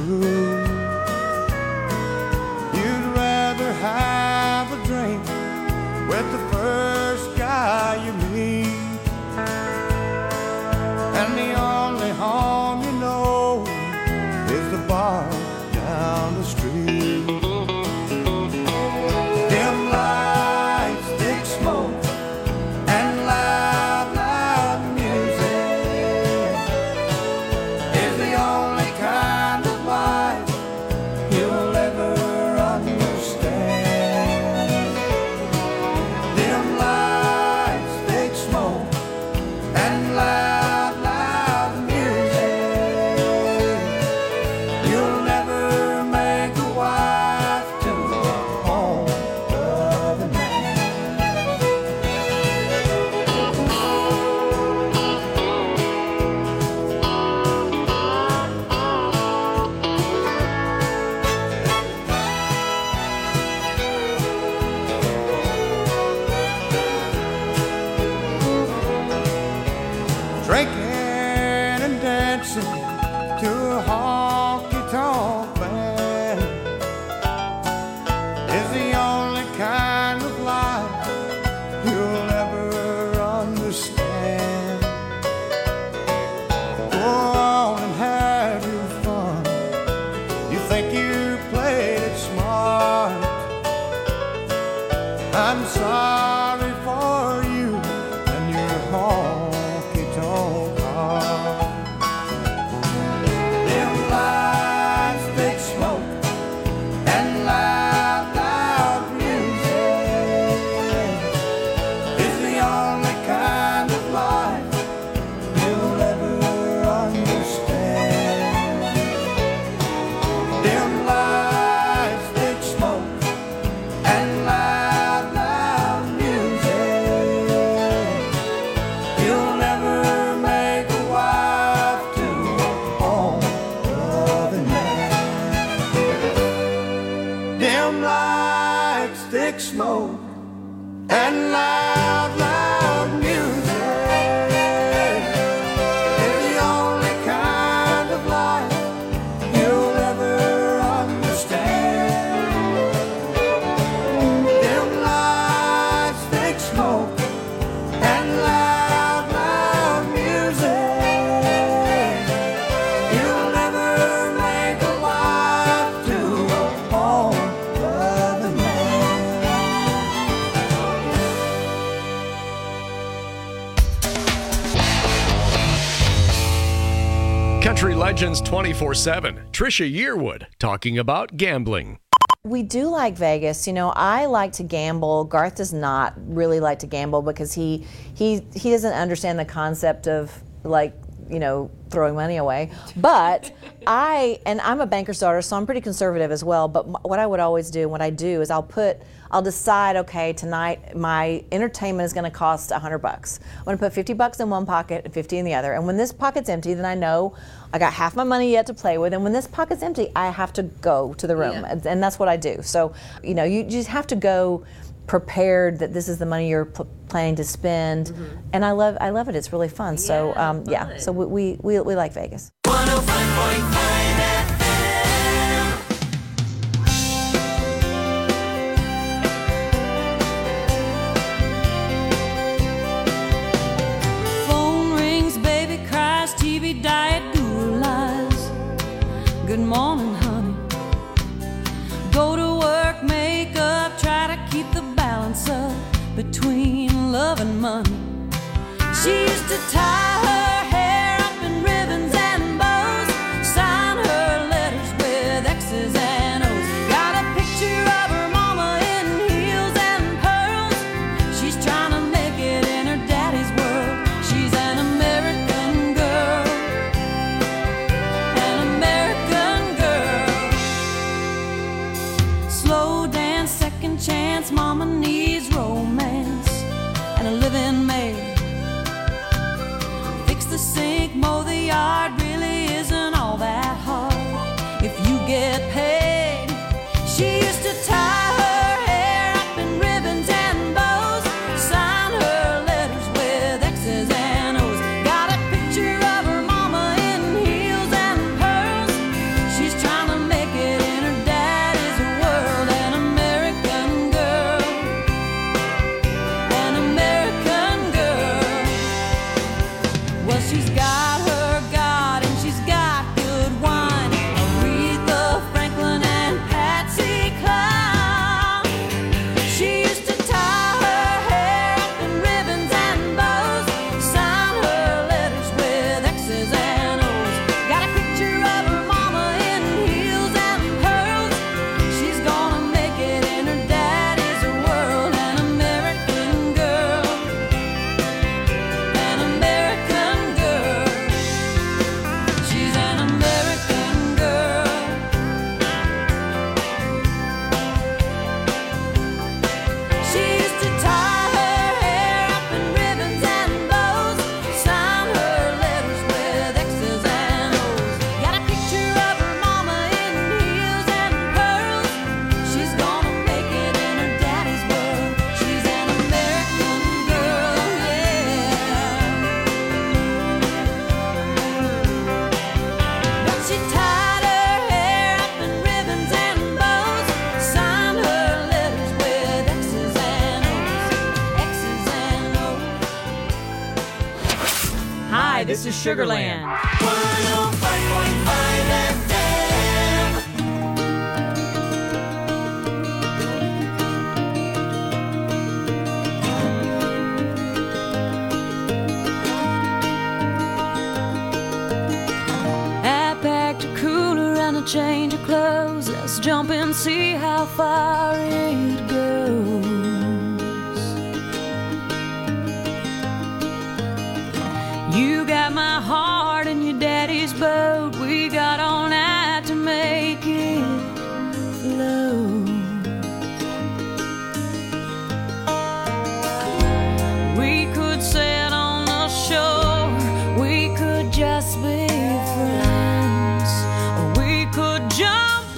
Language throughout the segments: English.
true. You'd rather have a drink with the first guy you meet, and the only home you know is the bar down the street. Dim lights, thick smoke, and loud, loud music is the only kind of life you'll ever understand. Dim lights, thick smoke, and loud, loud music. You'll never make a wife to a home loving man. Drinking and dancing to a honky-tonk band is the only kind of life you'll ever understand. Go on and have your fun. You think you played it smart. I'm sorry for you and your honky-tonk heart. Dim lights, thick smoke, and loud, loud music is the only kind of life you'll ever understand. Dim lights, thick smoke, and loud, loud music. You'll never make a wife to a home loving man. Dim lights, thick smoke, and loud, loud music is the only kind of life you'll ever understand. Dim lights, thick smoke, and loud, loud music. You'll never make a wife to a home loving man. Country Legends 24/7. Trisha Yearwood talking about gambling. We do like Vegas. You know, I like to gamble. Garth does not really like to gamble because he doesn't understand the concept of, like, you know, throwing money away. But I'm a banker's daughter, so I'm pretty conservative as well. But what I would always do, and what I do, is I'll decide, okay, tonight my entertainment is going to cost $100. I'm going to put $50 in one pocket and 50 in the other. And when this pocket's empty, then I know I got half my money yet to play with. And when this pocket's empty, I have to go to the room, and that's what I do. So, you know, you just have to go prepared that this is the money you're planning to spend, and I love it. It's really fun. So yeah, so we like Vegas. 105.9 FM. Phone rings, baby cries, TV diet, Google lies. Good morning, honey. Go to work, make up, try to keep the balance up between love and money. She used to tie her hair up in ribbons and bows, sign her letters with X's and O's. Got a picture of her mama in heels and pearls. She's trying to make it in her daddy's world. She's an American girl, an American girl. Slow dance, second chance, mama needs romance and a living maid. Fix the sink, mow the yard, really isn't all that hard if you get paid. She used to tie her hair up in ribbons and bows, sign her letters with X's and O's. Got a picture of her mama in heels and pearls. She's trying This is Sugarland. 105.5 FM. I packed a cooler and a change of clothes. Let's jump and see how far it goes. You got my heart in your daddy's boat. We got all night to make it flow. We could sit on the shore. We could just be friends. Or we could jump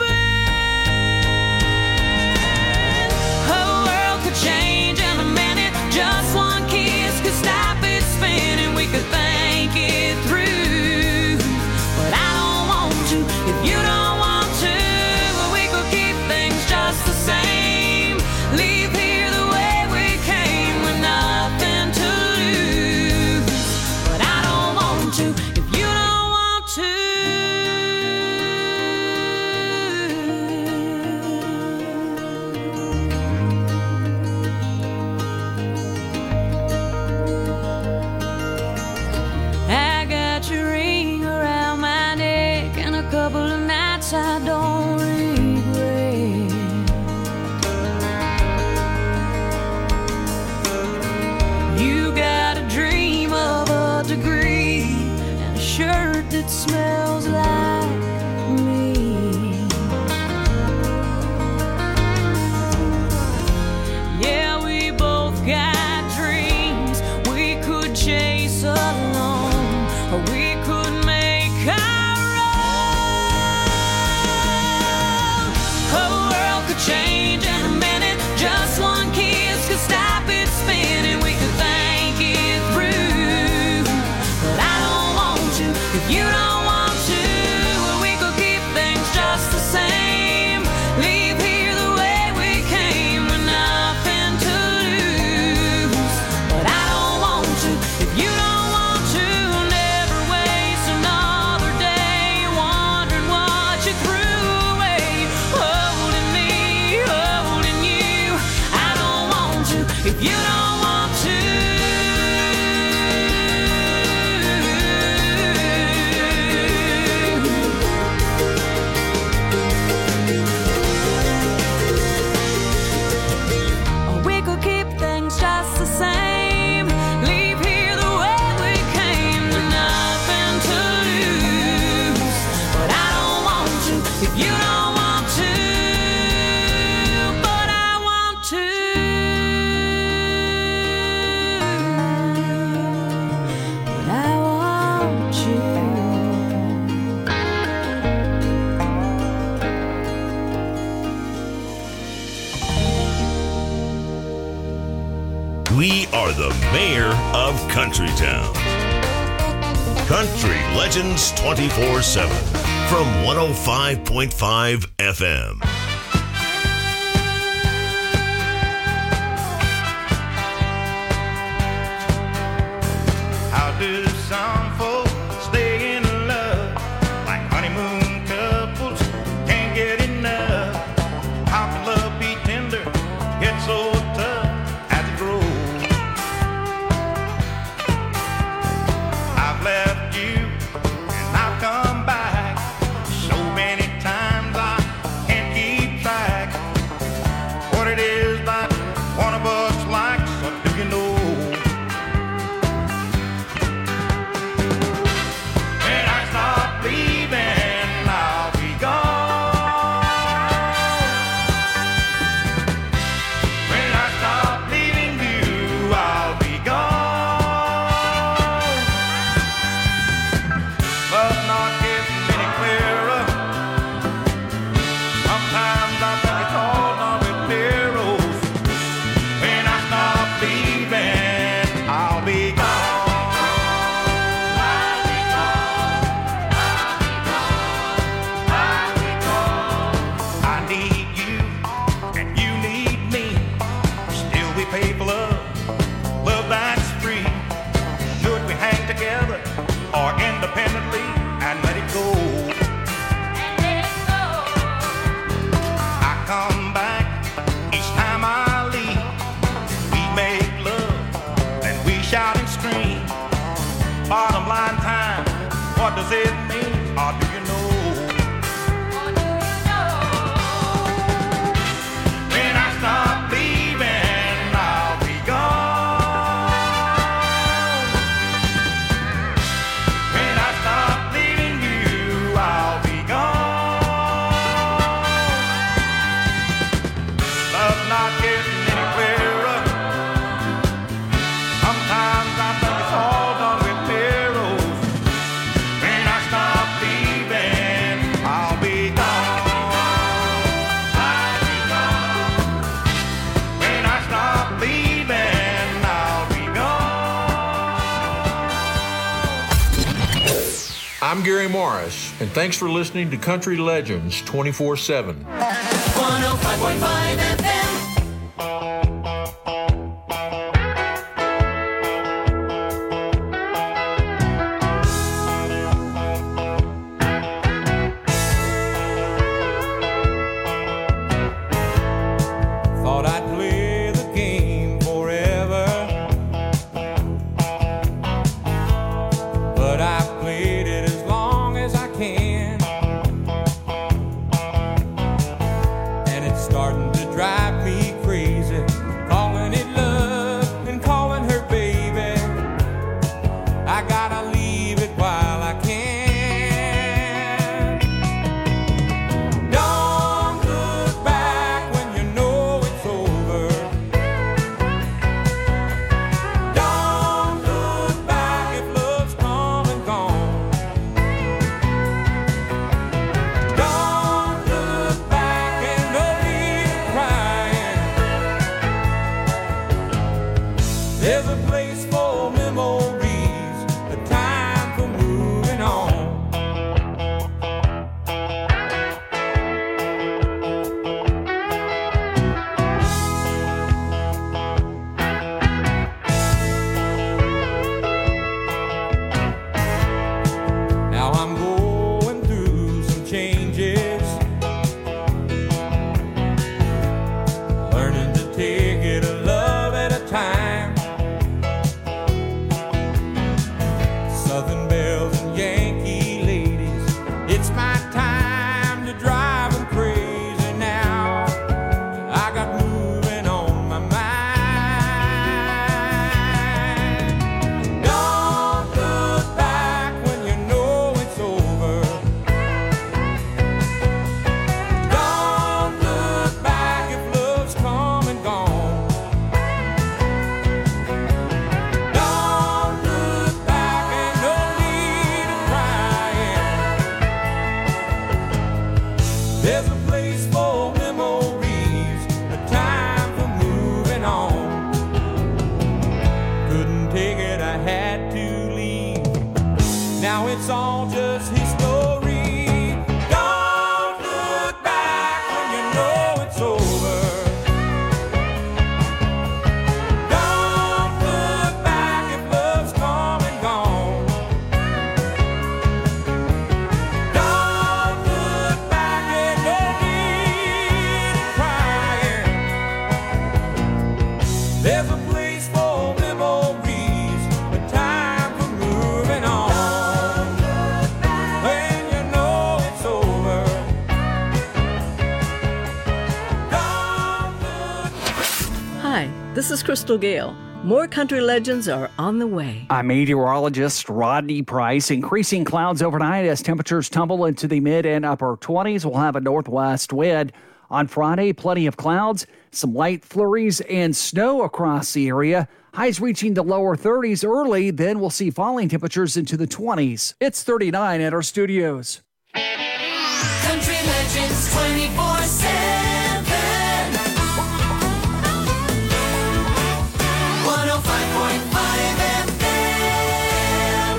in. Whole world could change in a minute. Just one kiss could stop it spinning. We could think it through. But I don't want to if you don't want to. Well, we could keep things just the same. Leave here the way we came with nothing to lose. But I don't want to if you don't want to. I got your ring around my neck and a couple of nights I don't regret. You got a dream of a degree and a shirt that smells like me. Yeah, we both got dreams we could chase alone, or we could make our own. Whole world could change in a minute. Just one kiss could stop it spinning. We could think it through. But I don't want to if you don't want to. Well, we could keep things just the same. Leave here the way we came with nothing to lose. But I don't want to if you don't want to. Never waste another day wondering what you threw away. Holding me, holding you. I don't want to if you don't want to. Or we could keep things just the same. Leave here the way we came with nothing to lose. But I don't want to if you don't want to. But I want to. But I want you. We are the mayor of Countrytown. Country Legends 24/7 from 105.5 FM. How do some folks stay in love like honeymoon couples can't get enough? How can love be tender, get so tough as it grows? I've left you and I've come back so many times I can't keep I'm Gary Morris, and thanks for listening to Country Legends 24/7. 105.5 FM. Thought I'd play the game forever, but I've played it as long as I can, and it's starting to drive me crazy, calling it love and calling her baby. I gotta leave it while I can. Don't look back when you know it's over. Don't look back if love's come and gone. Don't look back and no need of crying. There's a place for memories, a time for moving on. Now I'm going through some changes, learning to take it a love at a time. Southern belles and Yankee ladies, it's my time to drive them crazy now. I got moving on my mind. Don't look back when you know it's over. Don't look back if love's come and gone. Don't look back and no need of crying. There's a place for memories, a time for moving on. Couldn't take it, I had to leave. Now it's all just history. Don't look back when you know it's over. Don't look back if love's come and gone. Don't look back and no need of crying. There's a place for memories, a time for moving on. When you know it's over. Don't look. Hi, this is Crystal Gale. More country legends are on the way. I'm meteorologist Rodney Price. Increasing clouds overnight as temperatures tumble into the mid and upper 20s. We'll have a northwest wind. On Friday, plenty of clouds, some light flurries and snow across the area. Highs reaching the lower 30s early, then we'll see falling temperatures into the 20s. It's 39 at our studios. Country Legends 24/7. 105.5 FM.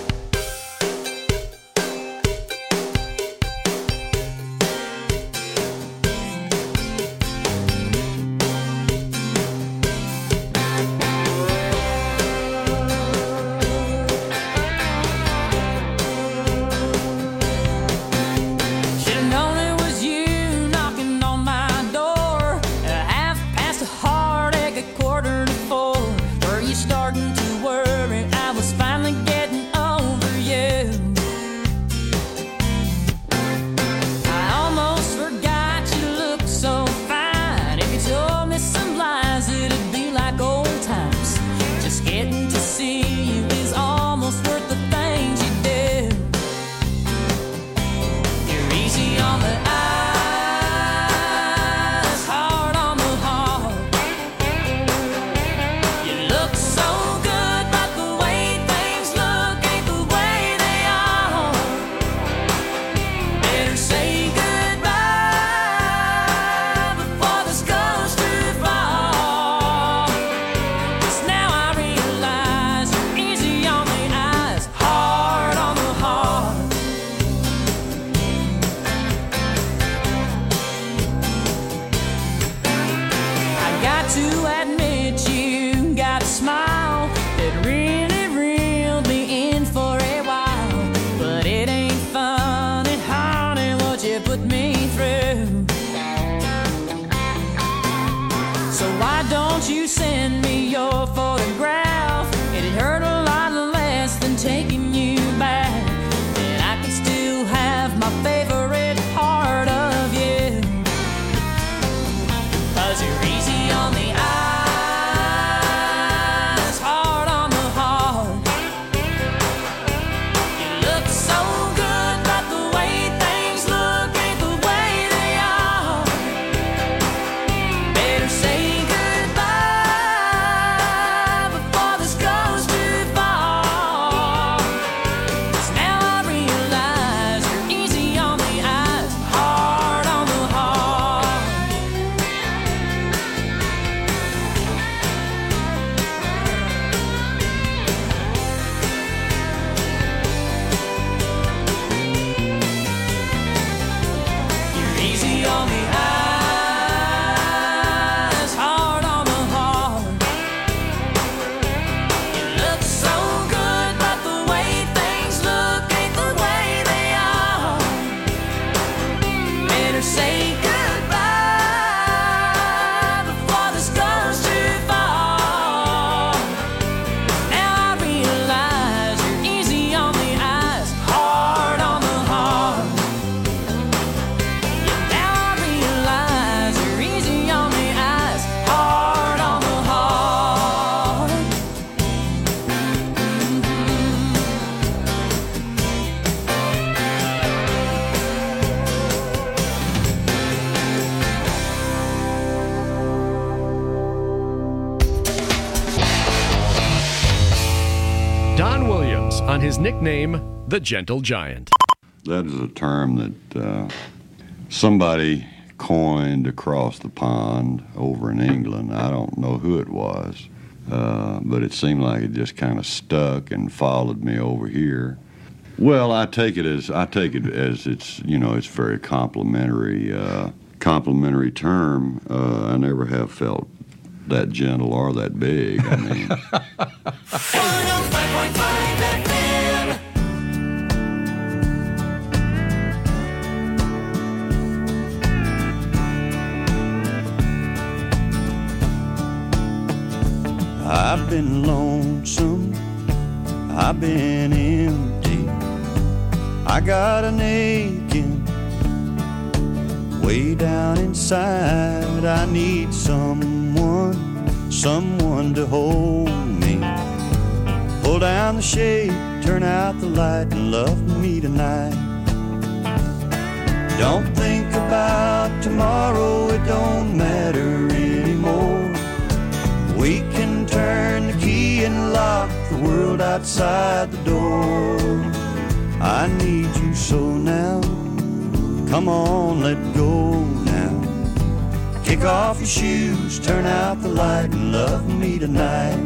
Should've known it was you knocking on my door. At 1/2 a 3:45. Were you starting to worry I was finally getting over you? I almost forgot you looked so fine. If you told me some lies, it'd be like old times. Just getting to see you is almost worth the things you do. You're easy on the eyes, hard on the heart. You look so good on his nickname, the Gentle Giant. That is a term that somebody coined across the pond over in England. I don't know who it was, but it seemed like it just kind of stuck and followed me over here. Well, I take it as it's, you know, it's very complimentary term. I never have felt that gentle or that big. I mean, 105.5 FM. I've been lonesome, I've been empty, I got an aching way down inside. I need someone to hold me. Pull down the shade, turn out the light, and love me tonight. Don't think about tomorrow, it don't matter anymore. We can turn the key and lock the world outside the door. I need you so now. Come on, let go now. Kick off your shoes, turn out the light, and love me tonight.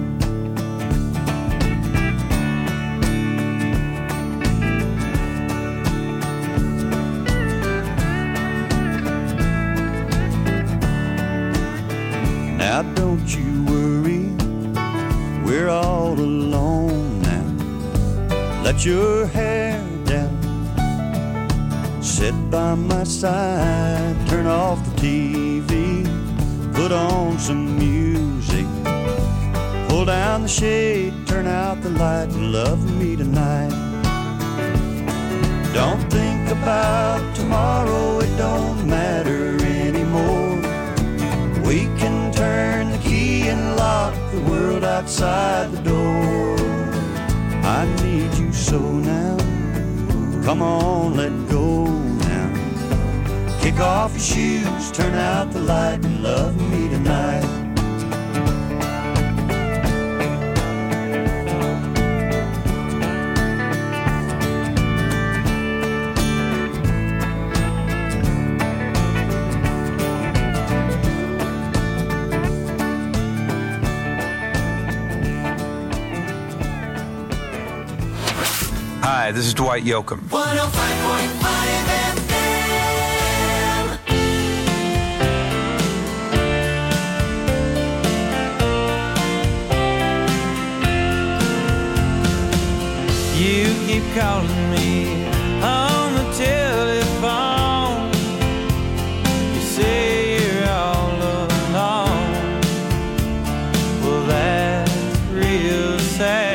Now don't you worry, we're all alone now. Let your hair down, sit by my side, turn off the TV, put on some music, pull down the shade, turn out the light, and love me tonight. Don't think about tomorrow, it don't matter anymore. We can turn the key and lock the world outside the door. I need you so now. Come on, let go now. Kick off your shoes, turn out the light, and love me tonight. Hi, this is Dwight Yoakam. 105.5 FM. You keep calling me on the telephone. You say you're all alone. Well, that's real sad.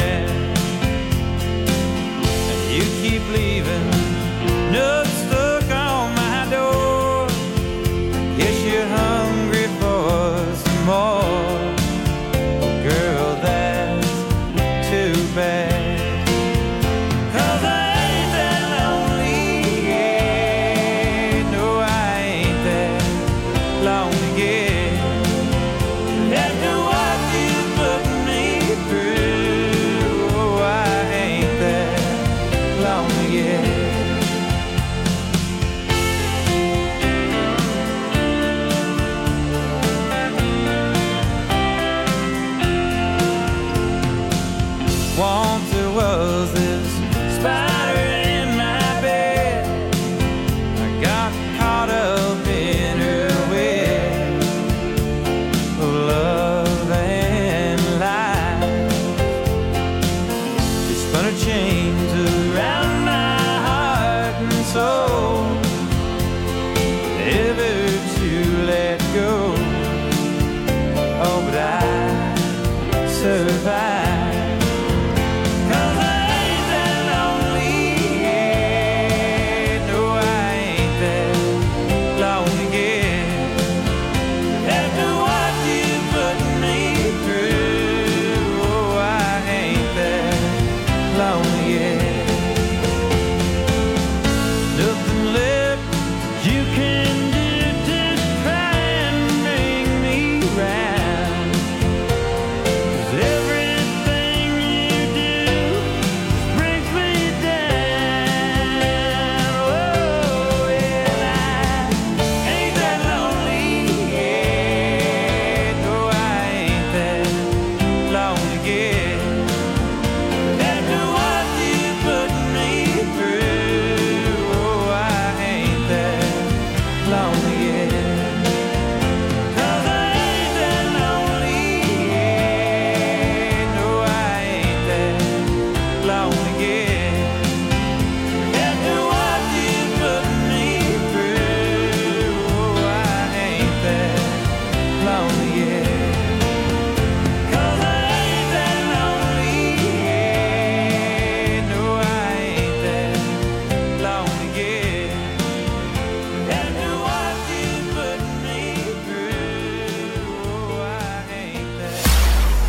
Keep leaving notes stuck on my door. Guess you're hungry for some more. Girl, that's too bad. 'Cause I ain't that lonely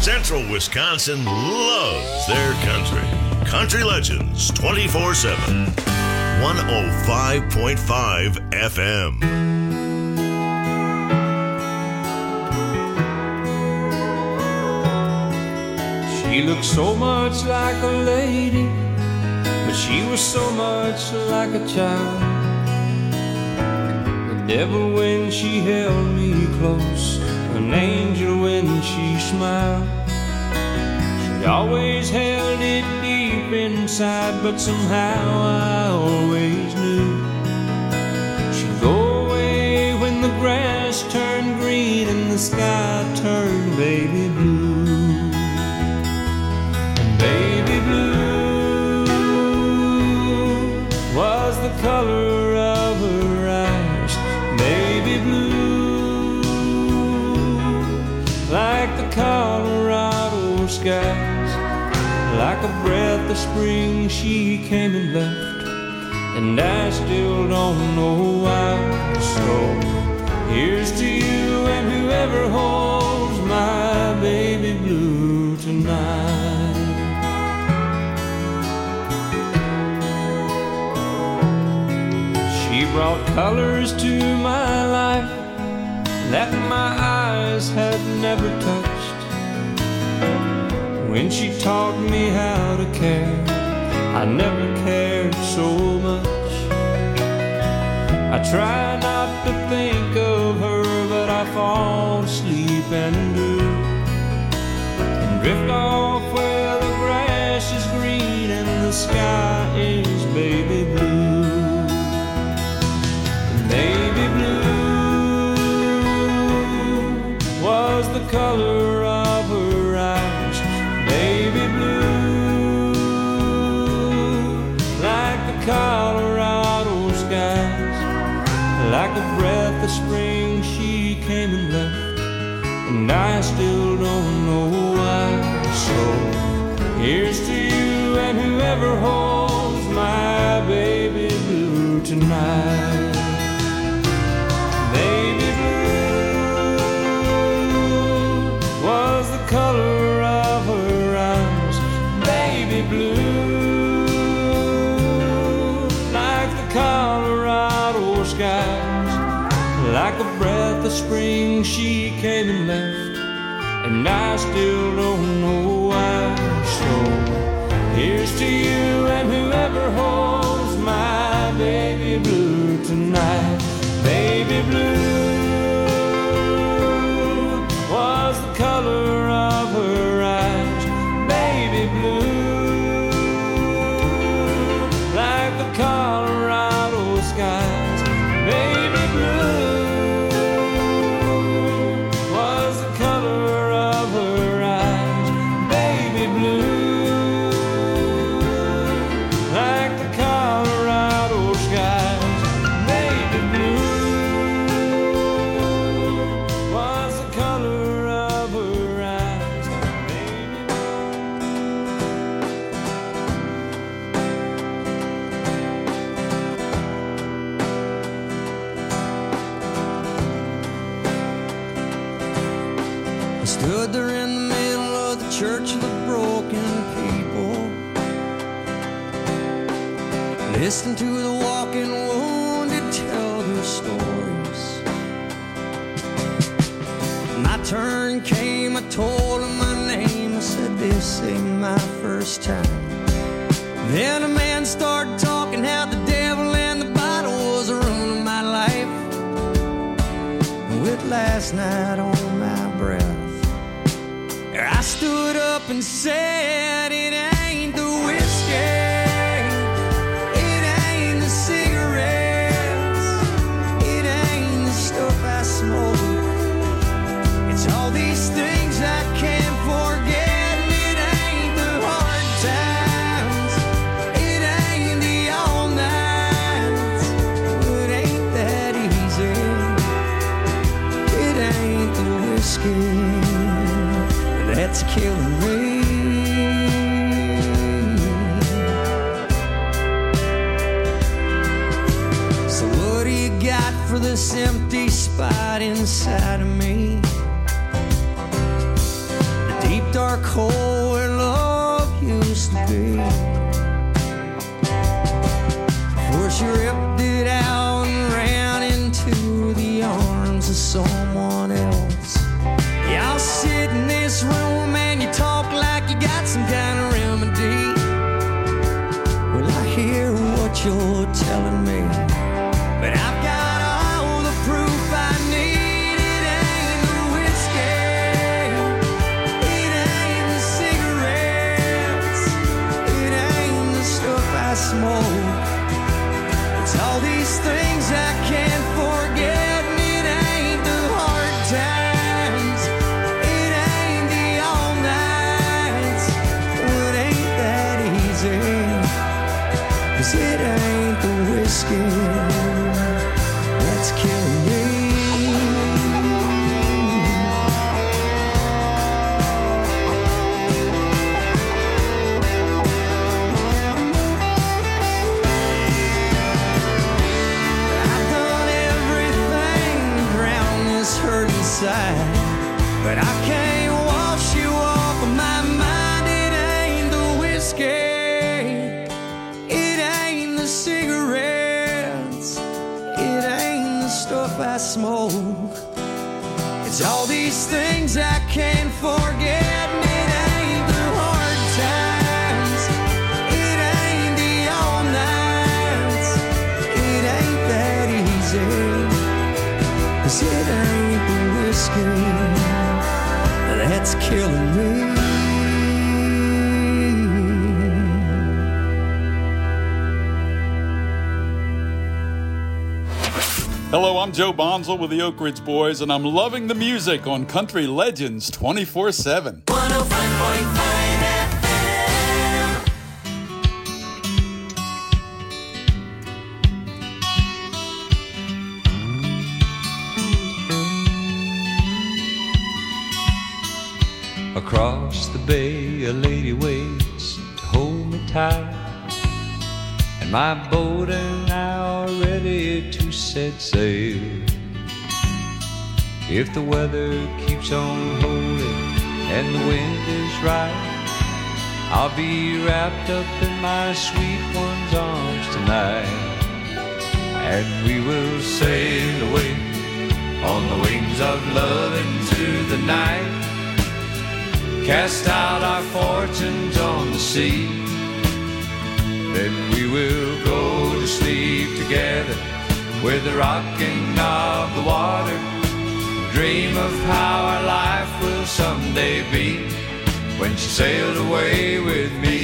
Central Wisconsin loves their country. Country Legends 24/7. 105.5 FM. She looked so much like a lady, but she was so much like a child. The devil when she held me close, an angel when she smiled. She always held it deep inside, but somehow I always knew she'd go away when the grass turned green and the sky turned baby blue. And baby blue was the color of her eyes. Baby blue, like the Colorado skies. Like a breath of spring she came and left, and I still don't know why. So here's to you and whoever holds my baby blue tonight. She brought colors to my life that my eyes had never touched. When she taught me how to care, I never cared so much. I try not to think of her, but I fall asleep and do, and drift off where the grass is green and the sky is baby blue. Baby blue was the color of her eyes. Baby blue, like the Colorado skies. Like a breath of spring she came and left, and I still don't know why. So here's to you and whoever holds my baby blue tonight. Baby blue was the color of her eyes. Baby blue, like the Colorado skies. Like a breath of spring she came and left, and I still don't know why. So here's to you and whoever holds my baby blue tonight. Baby blue was the color of her eyes. Baby blue, like the Colorado skies. Baby blue was the color of her eyes. Baby blue, like the Colorado skies. Baby blue was the color of her eyes. I stood there in the middle of the church of the broken people, listening to the walking wounded tell their stories. My turn came, I told them my name. I said, this ain't my first time. Then a man started talking how the devil and the bottle was ruining my life. With last night on my breath, I stood up and said, it ain't the whiskey, it ain't the cigarettes, it ain't the stuff I smoke. It's all these things I can't forget. It ain't the hard times, it ain't the all nights. It ain't that easy, it ain't the whiskey that's killing me. So what do you got for this empty spot inside of me? The deep dark dark hole where love used to be. Before she ripped it out and ran into the arms of someone else. Y'all sit in this room and you talk like you got some kind of remedy. Well, I hear what you're telling me, but I've got all the proof I need. It ain't the whiskey, it ain't the cigarettes, it ain't the stuff I smoke. It's all these things I can't forget, and it ain't the hard times, it ain't the all nights. Well, it ain't that easy, 'cause it ain't the whiskey that's killing me. I've done everything to drown this hurt inside, but I can't wash you off of my mind. It ain't the whiskey, it ain't the cigarettes, it ain't the stuff I smoke. It's all these things I can't forget, and it ain't the hard times, it ain't the all nights. It ain't that easy, 'cause it ain't the whiskey that's killing me. Hello, I'm Joe Bonzel with the Oak Ridge Boys, and I'm loving the music on Country Legends 24/7. 105.5 FM. Across the bay, a lady waits to hold me tight, and my boat and I are ready to set sail. If the weather keeps on holding and the wind is right, I'll be wrapped up in my sweet one's arms tonight, and we will sail away on the wings of love into the night, cast out our fortunes on the sea. Then we will go to sleep together with the rocking of the water, dream of how our life will someday be when she sailed away with me.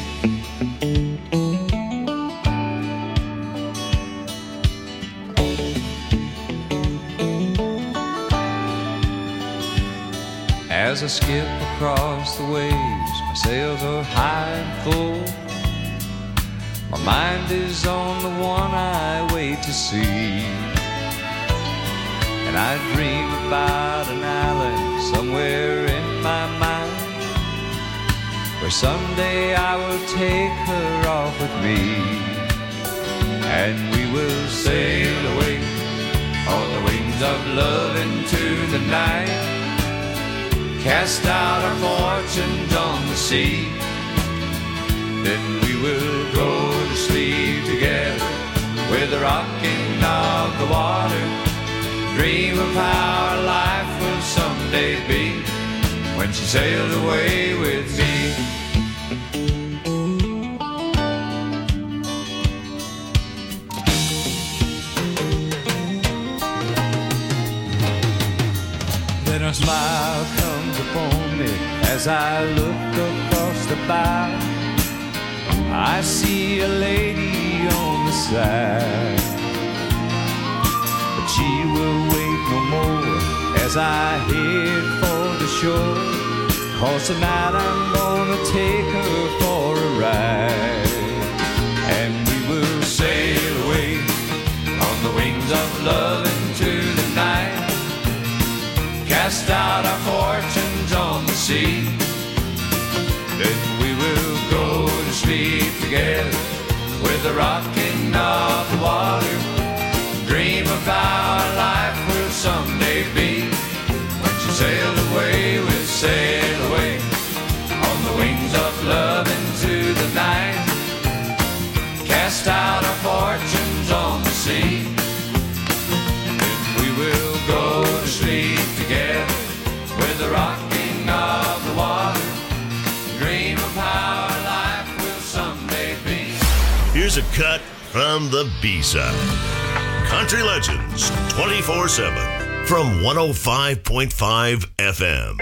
As I skip across the waves, my sails are high and full. My mind is on the one I wait to see, and I dream about an island somewhere in my mind, where someday I will take her off with me, and we will sail away on the wings of love into the night, cast out our fortunes on the sea. Then we will go to sleep together with the rocking of the water, dream of how our life will someday be when she sailed away with me. Then a smile comes upon me as I look across the bow. I see a lady on the side, but she will wait no more as I head for the shore, 'cause tonight I'm gonna take her for a ride, and we will sail away on the wings of love into the night, cast out our fortunes on the sea. Then we will go to sleep together with the rocking of the water, dream of how our life will someday be when she sailed away with sail away Here's a cut from the B-side. Country Legends 24/7 from 105.5 FM.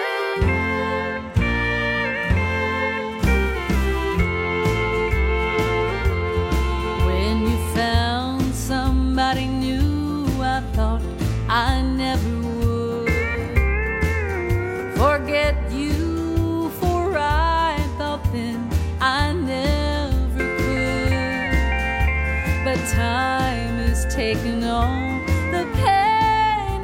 When you found somebody new, I thought I never would forget you, for I thought then I never could. But time has taken all the pain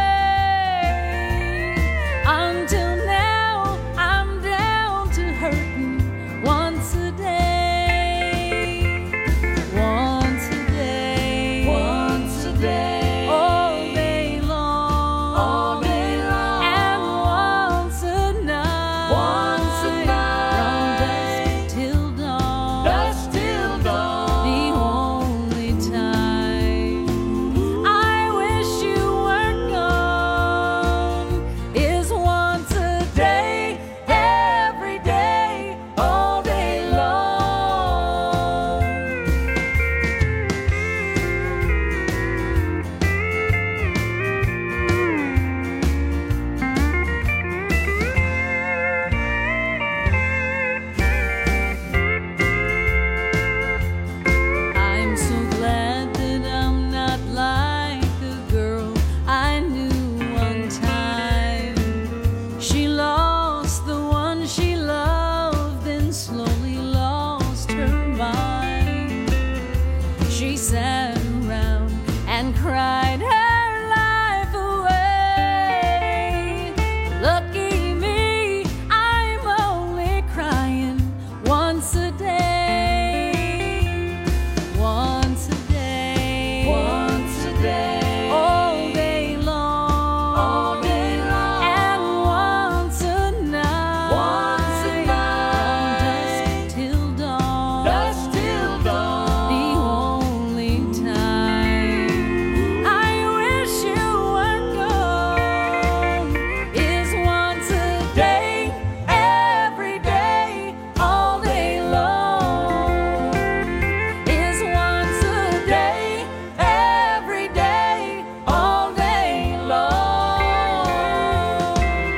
away. Until now, I'm down to hurting once a day. Once a day. Once a day. All day long. All day long. And once a night. Once a night. From dusk till dawn. Dusk till dawn. The only time I wish you weren't gone is once a day, every day, all day long. I'm so glad that I'm not like a girl I knew one time. She lost the one she loved, then slowly lost her mind. She sat around and cried her life away. Lucky me, I'm only crying once a day. Once a day. Once a day. All day long. All day long. And once a night. Once a night. From dusk till dawn. Dusk till dawn. The only time I wish you weren't gone is once a day, every day, all day long. Is once a day, every day, all day long.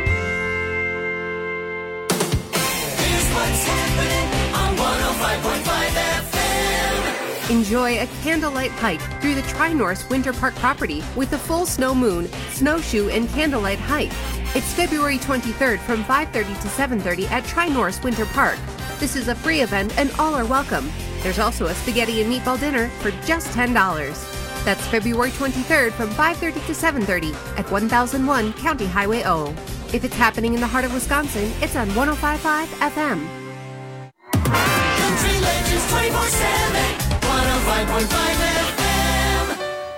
Here's what's happening on 105.5 FM. Enjoy a candlelight hike through the Tri-Norse Winter Park property with a full snow moon, snowshoe, and candlelight hike. It's February 23rd from 5:30 to 7:30 at Tri-Norse Winter Park. This is a free event and all are welcome. There's also a spaghetti and meatball dinner for just $10. That's February 23rd from 5:30 to 7:30 at 1001 County Highway O. If it's happening in the heart of Wisconsin, it's on 105.5 FM. Country Legends 24/7, 105.5 FM.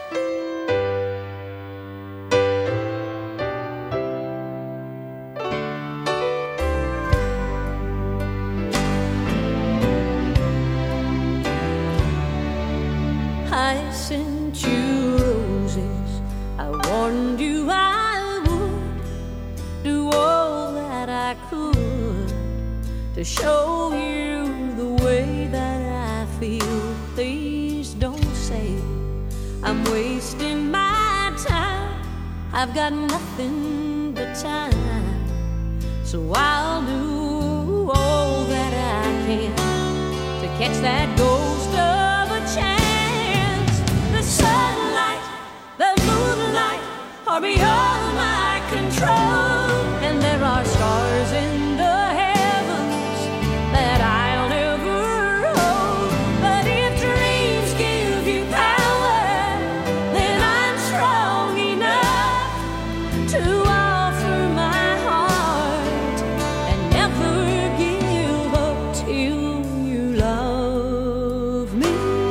I sent you roses. I warned you I would do all that I could to show you the way that I feel. Please don't say I'm wasting my time. I've got nothing but time, so I'll do all that I can to catch that ghost of a chance. The sunlight, the moonlight are beyond my control, and there are stars in the heavens that I'll never hold. But if dreams give you power, then I'm strong enough to offer my heart and never give up till you love me.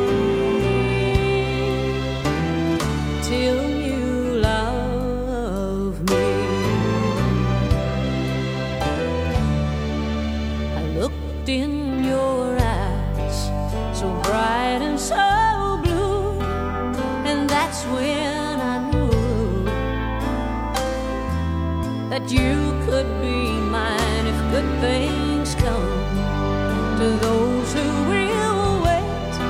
Till you love me. I looked in your eyes, so bright and so blue, and that's when I knew that you could be mine if good things come to those who will wait.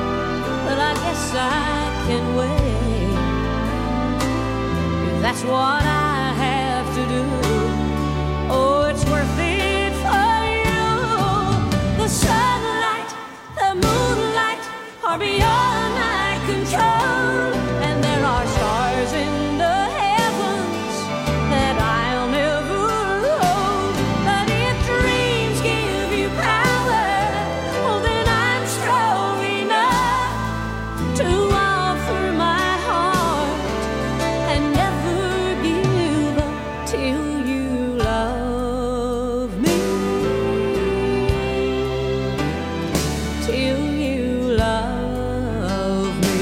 what I have to do. Oh, it's worth it for you. The sunlight, the moonlight are beyond my control, and there are stars in the heavens that I'll never hold. But if dreams give you power, well then I'm strong enough to offer my heart and never give up till you love me. Till you love me.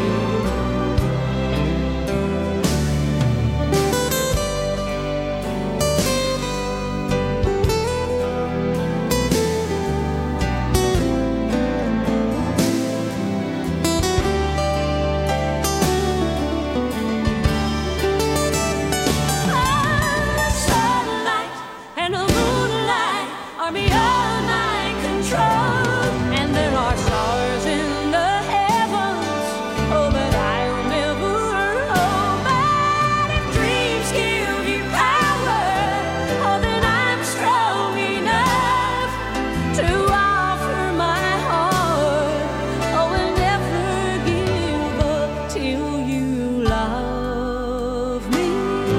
The sunlight and the moonlight are beyond my control, and there are stars in the heavens, oh, but I'll never hold. But if dreams give you power, oh, then I'm strong enough to offer my heart, oh, and never give up till you love me.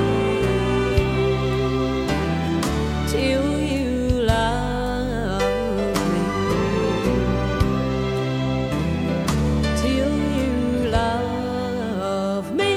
Till you love me. Till you love me.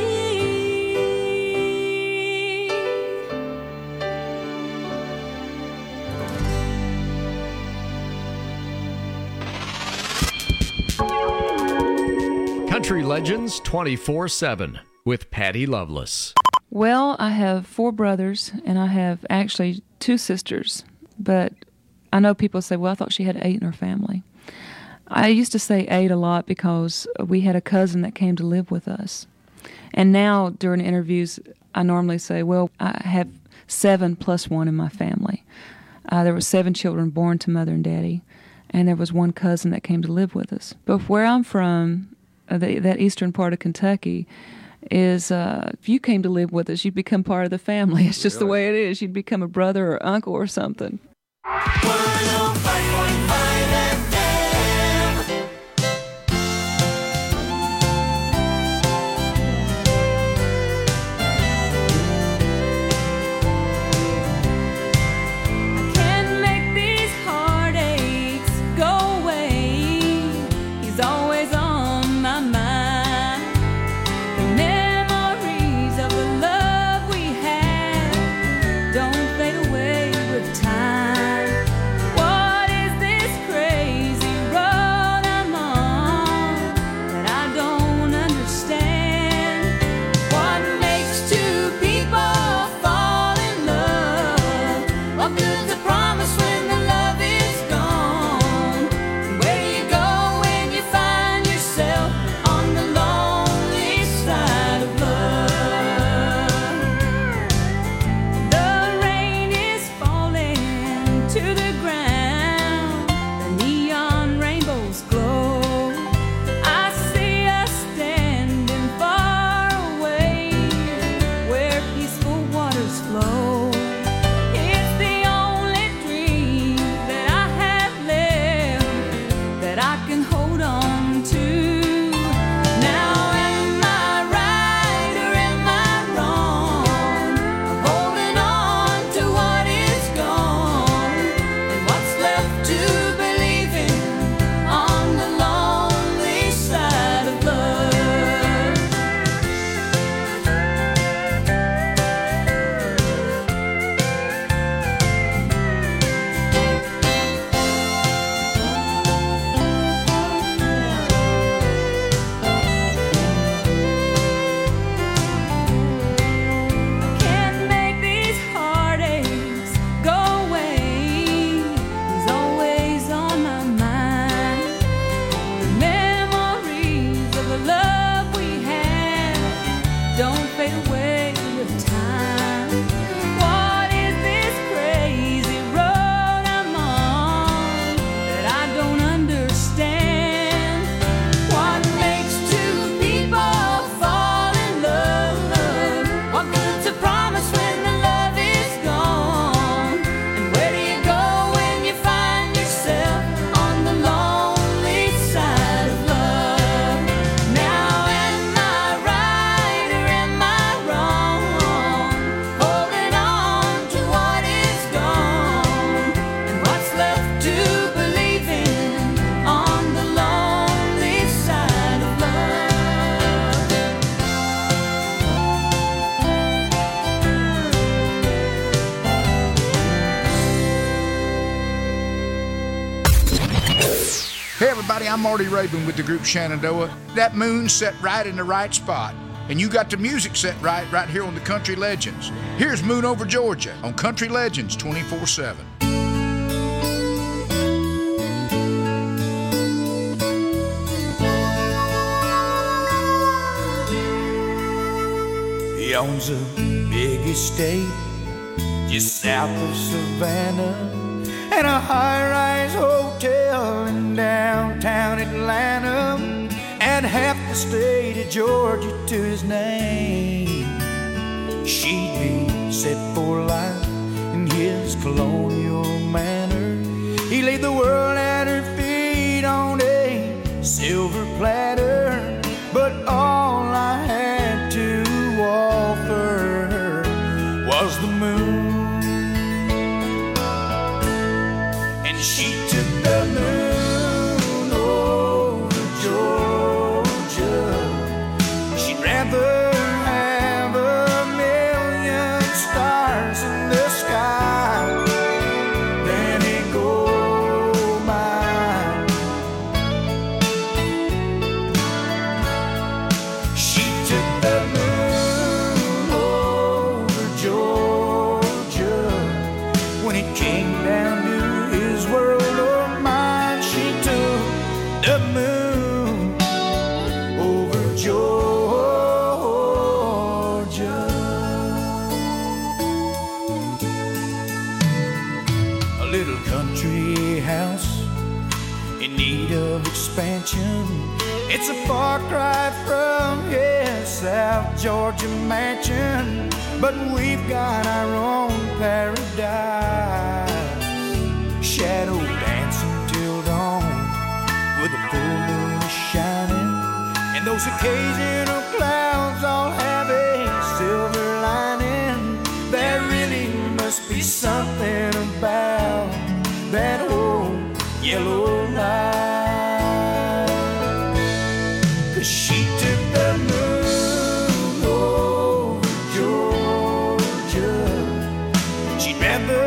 Country Legends 24/7 with Patty Loveless. Well, I have 4 brothers, and I have actually 2 sisters. But I know people say, well, I thought she had 8 in her family. I used to say 8 a lot because we had a cousin that came to live with us. And now, during interviews, I normally say, well, I have 7 plus 1 in my family. There were 7 children born to mother and daddy, and there was 1 cousin that came to live with us. But where I'm from, that eastern part of Kentucky, is if you came to live with us, you'd become part of the family. It's just the way it is. You'd become a brother or uncle or something. 105.5 FM. Can't make these heartaches go away. He's always on my mind. The memories of the love we had don't fade away with time. What Hey everybody, I'm Marty Raven with the group Shenandoah. That moon set right in the right spot, and you got the music set right here on the Country Legends. Here's Moon Over Georgia on Country Legends 24/7. He owns a big estate just south of Savannah and a high-rise hotel in downtown Atlanta, and half the state of Georgia to his name. She'd be set for life in his colonial manor. He laid the world at her feet on a silver platter, but all I had to offer her was the moon. She took the moon over Georgia. She'd rather have 1,000,000 stars in the sky than a gold mine. She took the moon over Georgia. When it came down to his world of mine, she took the moon over Georgia. A little country house in need of expansion. It's a far cry from his South Georgia mansion, but we've got our own paradise. Shadow dancing till dawn with a full moon shining, and those occasional clouds all have a silver lining. There really must be something about that old yellow light, 'cause she took the moon over Georgia. She'd rather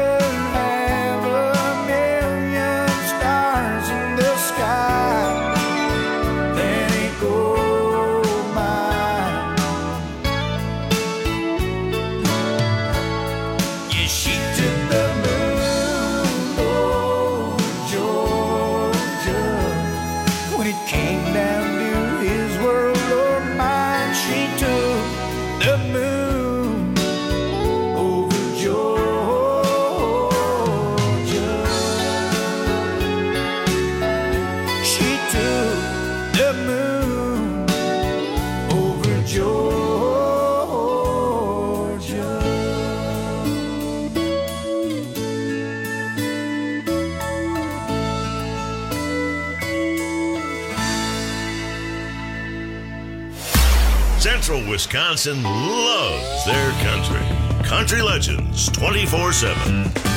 Central Wisconsin loves their country. Country Legends 24/7.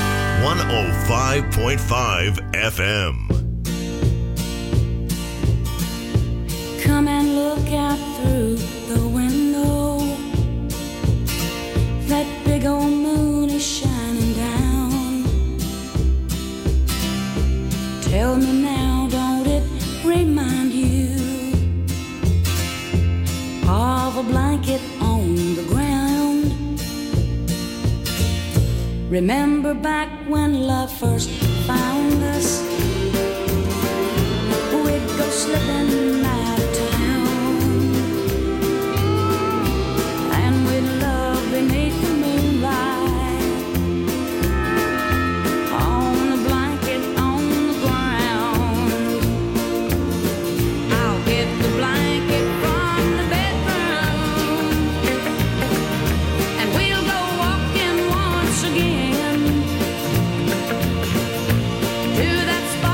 105.5 FM. Come and look out through the window. That big old moon is shining down. Tell me now, don't it remind you of a blanket on the ground? Remember back when love first found us? We'd go slipping out of town, and we'd love beneath the moonlight, on the blanket on the ground. I'll get the blanket from the bedroom, and we'll go walking once again to that spot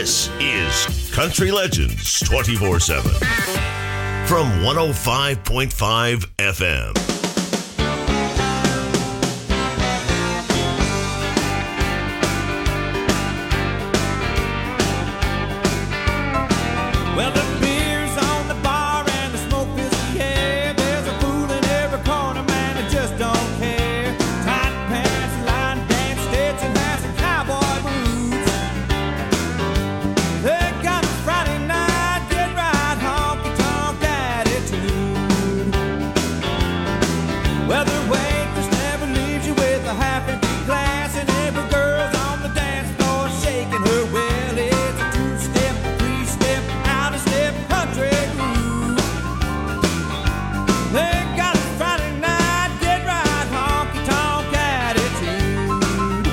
This is Country Legends 24/7 from 105.5 FM. Well, the beer's on the bar and the smoke fills the air. There's a fool in every corner, man, that just don't care. Tight pants, line dance, Stetson hats, and cowboy boots. They got a Friday night, get right, honky-tonk attitude. Well, the waitress never leaves you with a half-empty glass, and every girl's on the dance floor shaking her. Well, it's a two-step, three-step, out-of-step country groove. They got a Friday night, get right, honky-tonk attitude.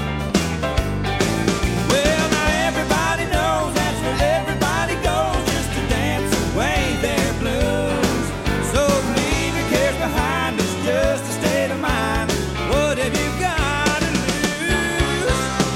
Well, now everybody knows that's where everybody goes, just to dance away their blues. So leave your cares behind, it's just a state of mind. What have you got to lose?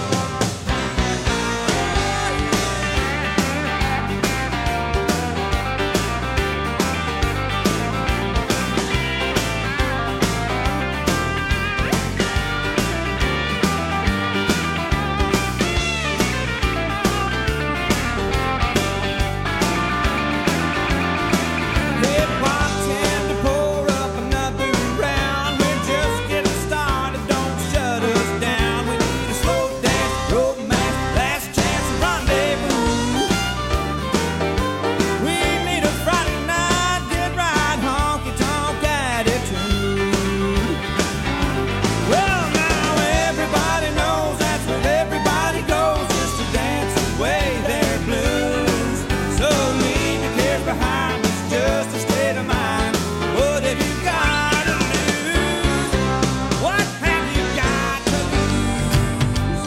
Hey, bartender, pour up another round. We're just getting started, don't shut us down. We need a slow dance, romance, last chance, rendezvous. We need a Friday night, get right, honky-tonk attitude. Well, now everybody knows that's where everybody goes, just to dance away their blues. So leave your cares behind, it's just a state of mind. What have you got to lose? What have you got to lose?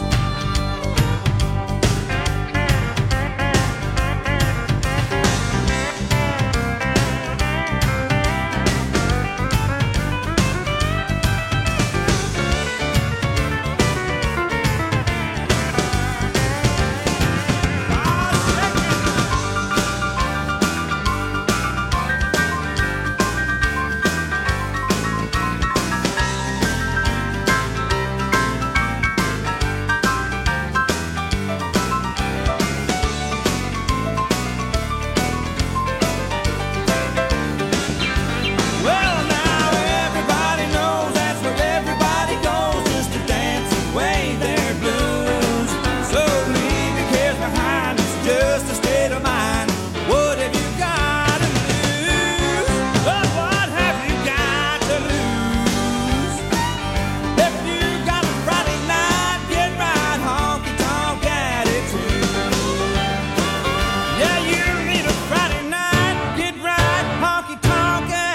Well, now everybody knows that's where everybody goes, just to dance away their blues. So leave your cares behind, it's just a state of mind. What have you got to lose? Oh, what have you got to lose? If you got a Friday night, get right, honky-tonk attitude. Yeah, you need a Friday night, get right, honky-tonk attitude.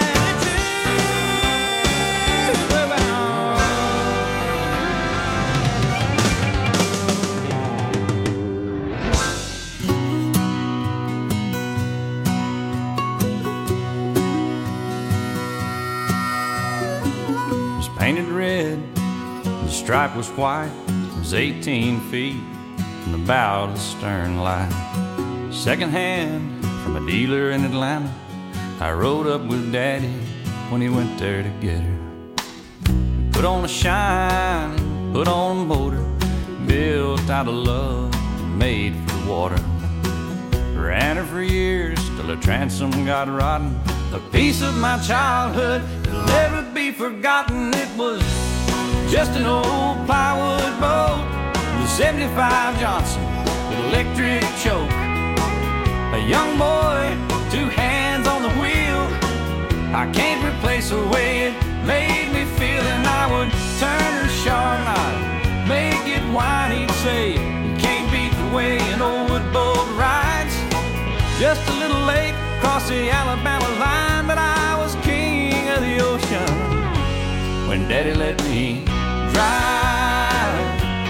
was painted red, the stripe was white. It was 18 feet from the bow to the stern light. Second hand from a dealer in Atlanta, I rode up with Daddy when he went there to get her. Put on a shine, put on a motor, built out of love, made for the water. Ran her for years till the transom got rotten. A piece of my childhood that'll never be forgotten. It was just an old plywood boat, the 75 Johnson with electric choke. A young boy, 2 hands on the wheel. I can't replace the way it made me feel. And I would turn her sharp and I'd make it whine. He'd say, you can't beat the way an old wood boat rides. Just a little lake across the Alabama line, but I was king of the ocean when Daddy let me drive.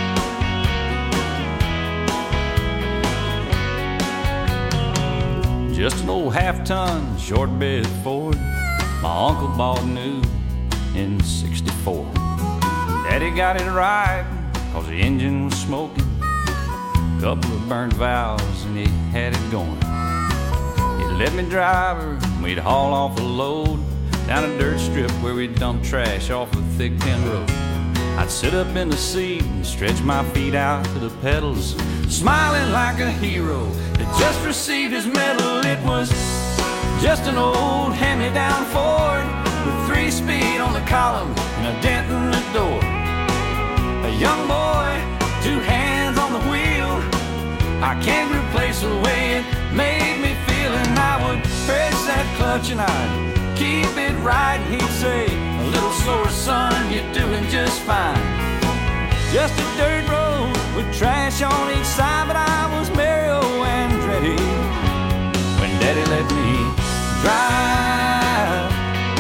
Just an old half-ton short bed Ford my uncle bought new in '64. Daddy got it right, cause the engine was smoking. couple of burned valves, and he had it going. He'd let me drive her, and we'd haul off a load down a dirt strip where we'd dump trash off a thick tin road. I'd sit up in the seat and stretch my feet out to the pedals, smiling like a hero that just received his medal. It was just an old hand-me-down Ford with 3-speed on the column and a dent in the door. A young boy, 2 hands on the wheel. I can't replace the way it made me feel. And I would press that clutch and I'd keep it right. And he'd say, a little slower, son, you're doing just fine. Just a dirt road with trash on each side, but I was Mario Andretti when Daddy let me drive.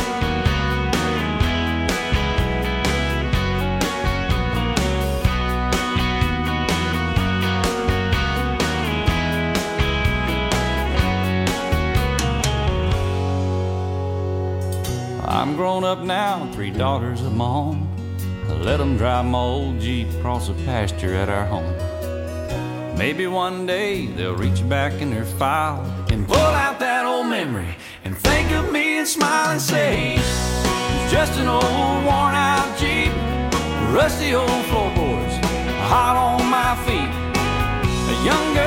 I'm grown up now, 3 daughters of my own. I let them drive my old Jeep across the pasture at our home. Maybe one day they'll reach back in their file and pull out that old memory and think of me and smile and say, it's just an old worn out Jeep, rusty old floorboards hot on my feet. A young girl